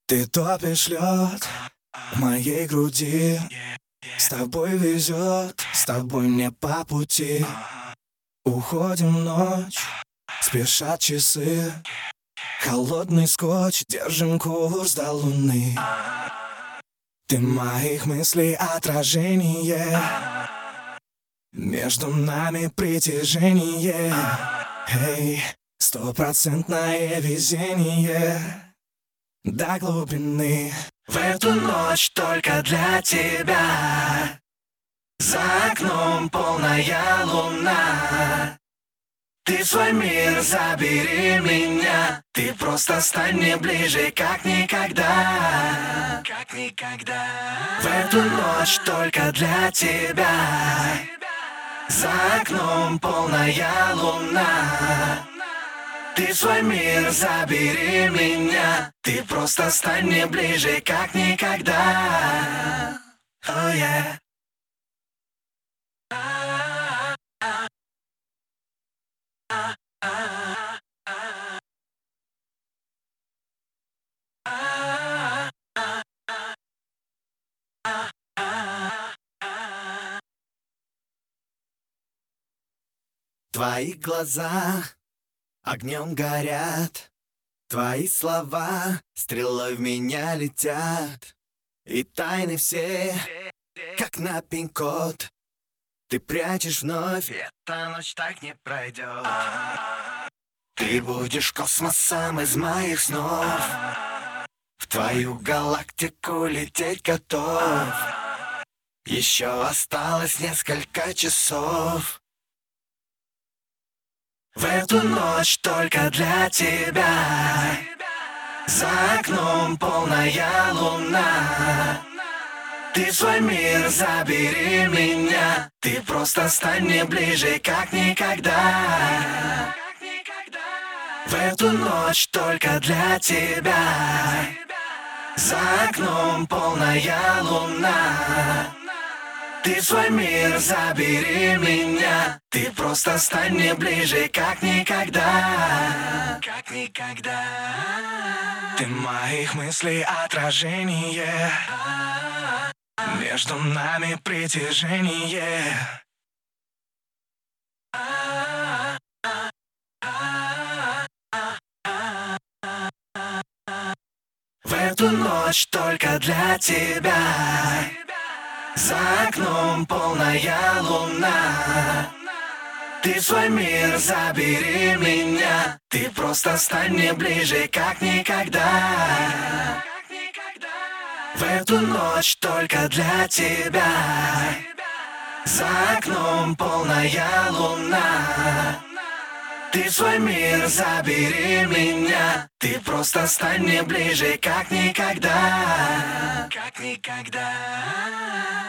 Ты топишь лед в моей груди. С тобой везет, с тобой мне по пути. Уходим в ночь, спешат часы. Холодный скотч, держим курс до луны. Ты моих мыслей отражение. Между нами притяжение. Эй, стопроцентное везение. До глубины. В эту ночь только для тебя. За окном полная луна. Ты в свой мир забери меня. Ты просто стань мне ближе, как никогда. Как никогда. В эту ночь только для тебя. За окном полная луна. Ты в свой мир забери меня. Ты просто стань мне ближе, как никогда. Oh yeah. Твои глаза огнем горят. Твои слова стрелой в меня летят. И тайны все, как на пин-код, ты прячешь вновь, и эта ночь так не пройдет. Ты будешь космосом из моих снов. В твою галактику лететь готов. Еще осталось несколько часов. В эту ночь только для тебя. За окном полная луна. Ты в свой мир забери меня. Ты просто стань мне ближе, как никогда. В эту ночь только для тебя. За окном полная луна. Ты в свой мир забери меня. Ты просто стань мне ближе, как никогда. Как никогда. Ты моих мыслей отражение. Между нами притяжение. В эту ночь только для тебя. За окном полная луна. Ты в свой мир забери меня. Ты просто стань мне ближе, как никогда. В эту ночь только для тебя. За окном полная луна. Ты в свой мир забери меня. Ты просто стань мне ближе, как никогда. Как никогда.